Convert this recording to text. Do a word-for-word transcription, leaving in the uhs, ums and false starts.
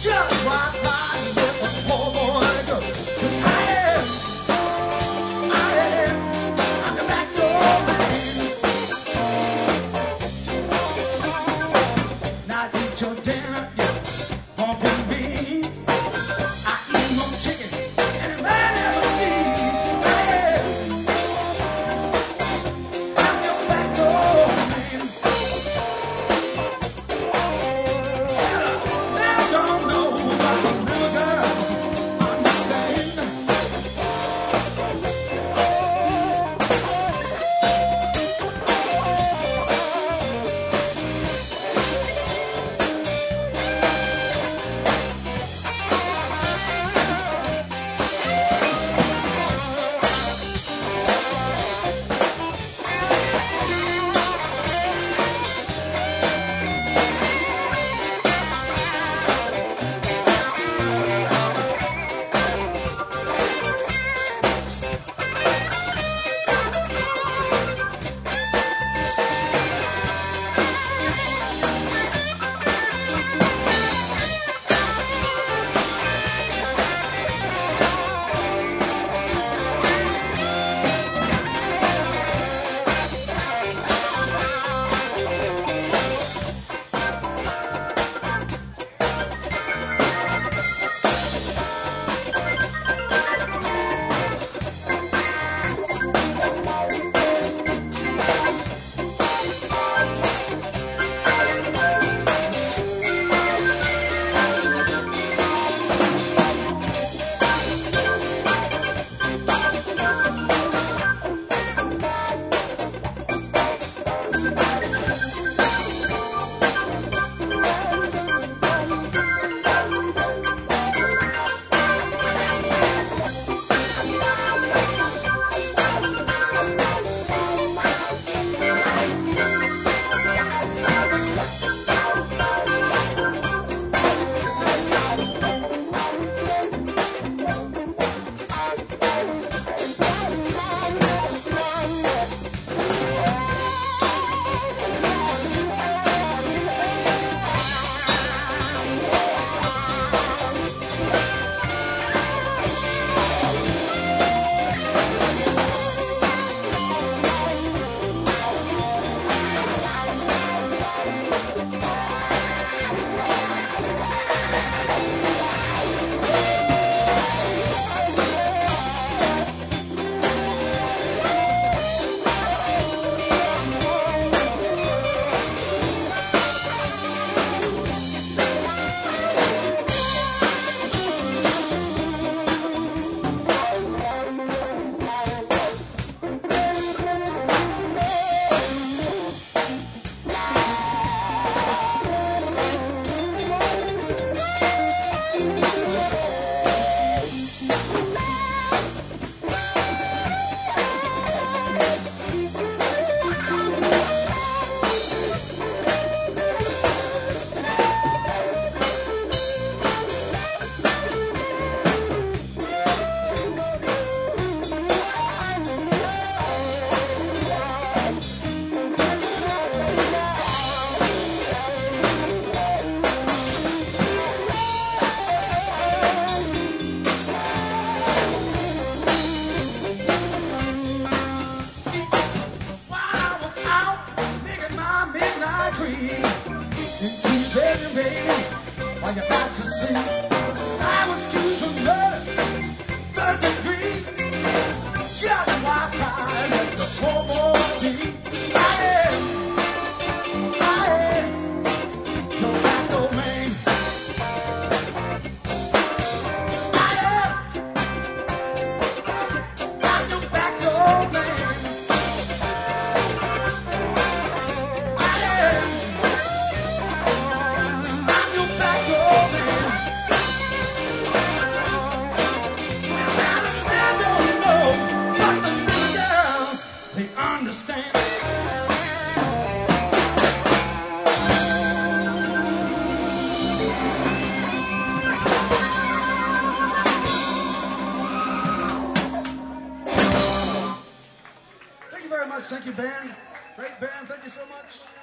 Just walk by with a poor boy go. I am, I am, I'm the back door man. Now eat your dinner, yeah, pumpkin beans. I eat more chicken than a man ever sees. I am, I'm your back door man. They don't know about the little girls understand. While you're about to sleep, I was choosing murder, third degree. Just walk by let the poor boy be. I am, I am your back door man. I am, I'm your back door man. I am. Understand. Thank you very much. Thank you, band. Great band. Thank you so much.